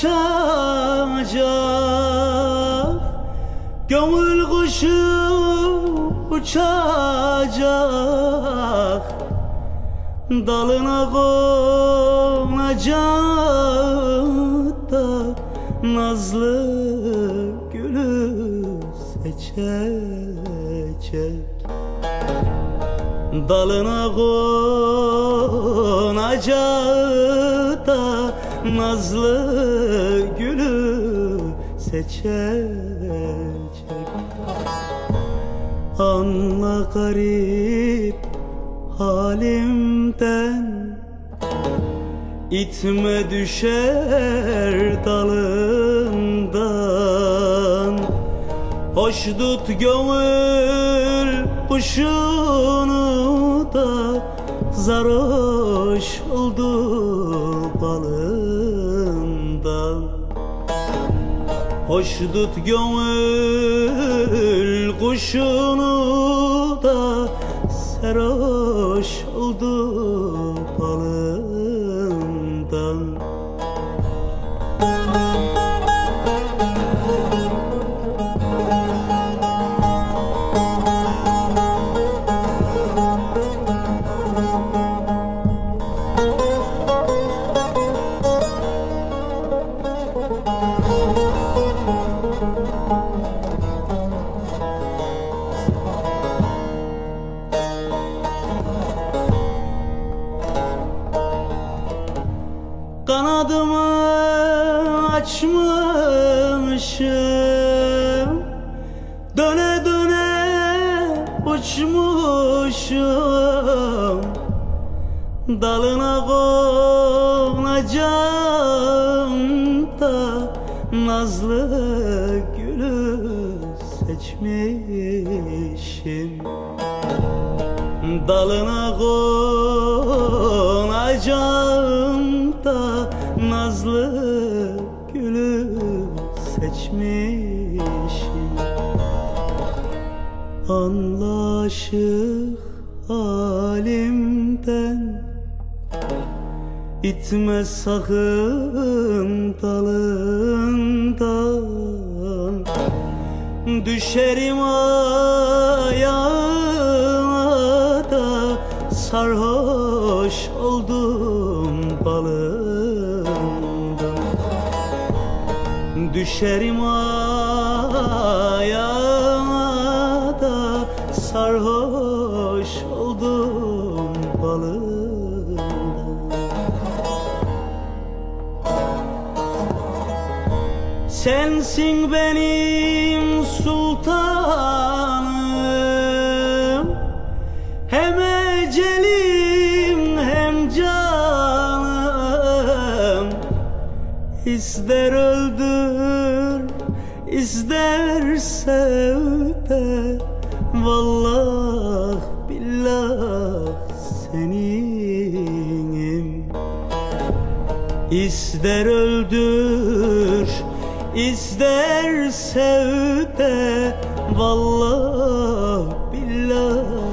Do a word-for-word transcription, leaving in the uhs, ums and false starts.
açacak, gönül kuşu uçacak, dalına konacak da nazlı gülü seçecek. Dalına konacak da nazlı gülü seçecek. Anla garip halimden, itme düşer dalından. Hoş tut gönül kuşunu da, zaroş oldu balından. Hoş tut gönül kuşunu da, seroş oldu balından. Kanadımı açmışım, döne döne uçmuşum. Dalına konacağım da nazlı gülü seçmişim. Dalına konacağım da nazlı gülü seçmişim. Anlaşık halimden, itme sakın dalından. Düşerim ayağına da, sarhoş oldum balından. Düşerim ayağına da, sarhoş oldum balından. Sensin benim sultanım, hem ecelim hem canım. İster öldür, ister sev de, vallah billah seninim. İster öldür, ister sev de, vallah billah